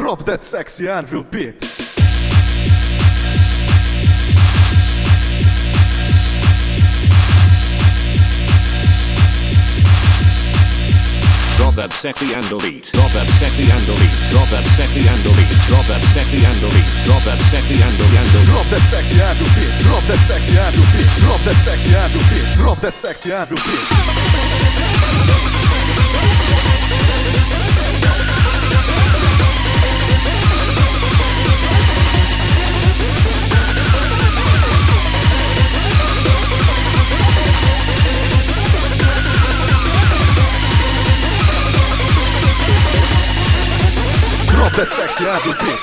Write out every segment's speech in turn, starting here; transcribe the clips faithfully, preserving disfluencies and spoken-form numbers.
Drop that sexy anvil beat. Drop that sexy and delete. Drop that sexy and delete. Drop that sexy and delete. Drop that sexy and delete. Drop that sexy and delete. Drop that sexy and beat. Drop that sexy and beat. Drop that sexy and beat. Drop that sexy and beat. Drop that sexy anvil beat.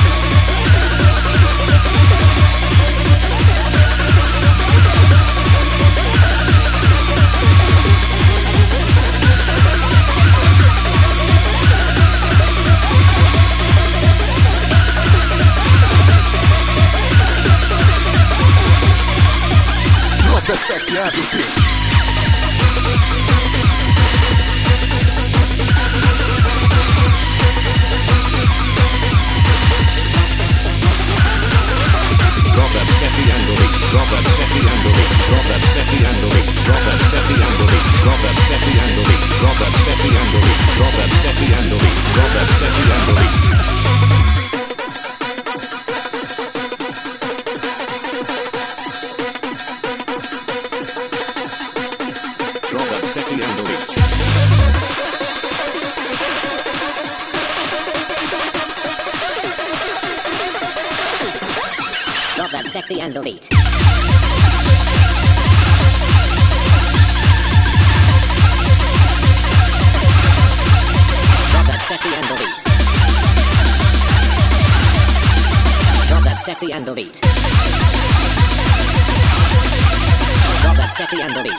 Drop that sexy anvil beat. Drop that sexy and delete. Drop that sexy and delete. Drop that sexy and delete. Drop that sexy and delete. Drop that sexy and delete. Drop that sexy and delete. Drop that sexy and delete. Drop that sexy and delete. Drop that sexy and delete. Drop that sexy and delete. Drop that sexy and delete. Drop that sexy and delete. Drop that sexy and delete.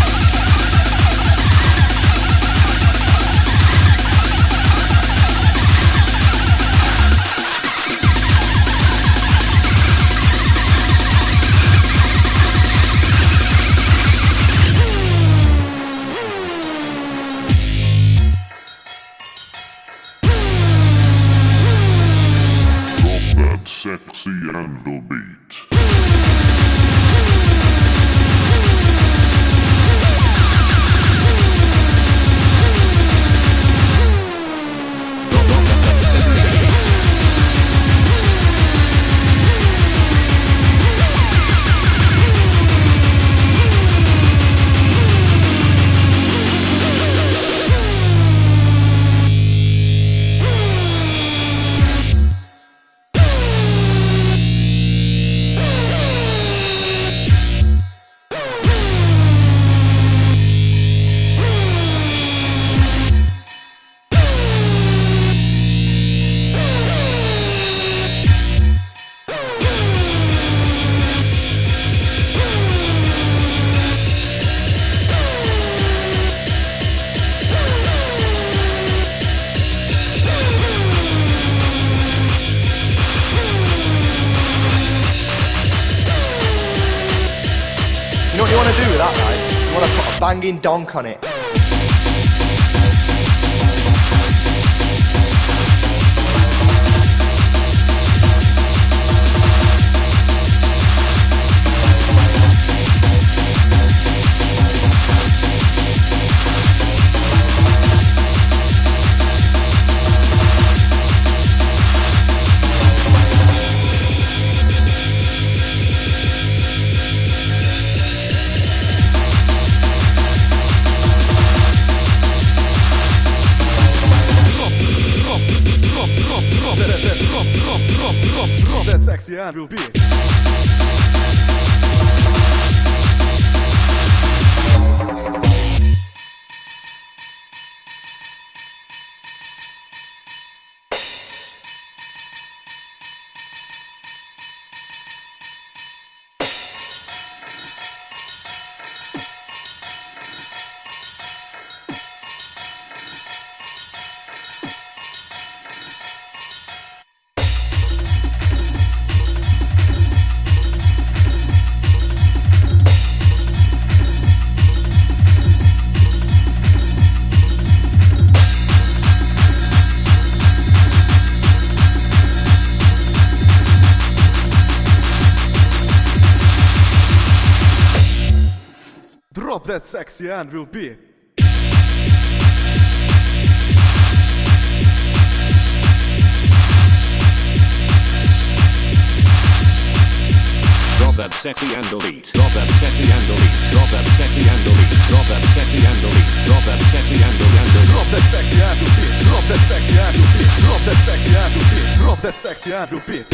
Sexy anvil beat. You know what you want to do with that, right? You want to put a banging donk on it. That sexy anvil beat. Drop that sexy anvil beat. Drop that sexy anvil beat. Drop that sexy anvil beat. Drop that sexy anvil beat. Drop that sexy anvil beat. Drop that sexy anvil anvil. Drop that sexy anvil beat. Drop that sexy anvil beat. Drop that sexy anvil beat. Drop that sexy anvil beat.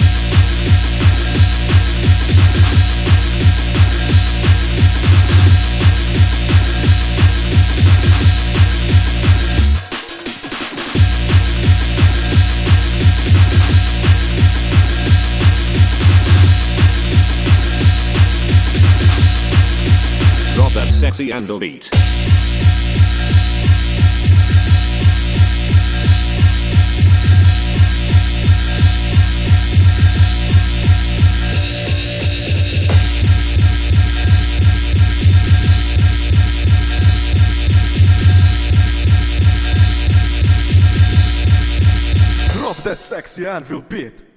Drop that sexy anvil beat. Drop that sexy anvil beat.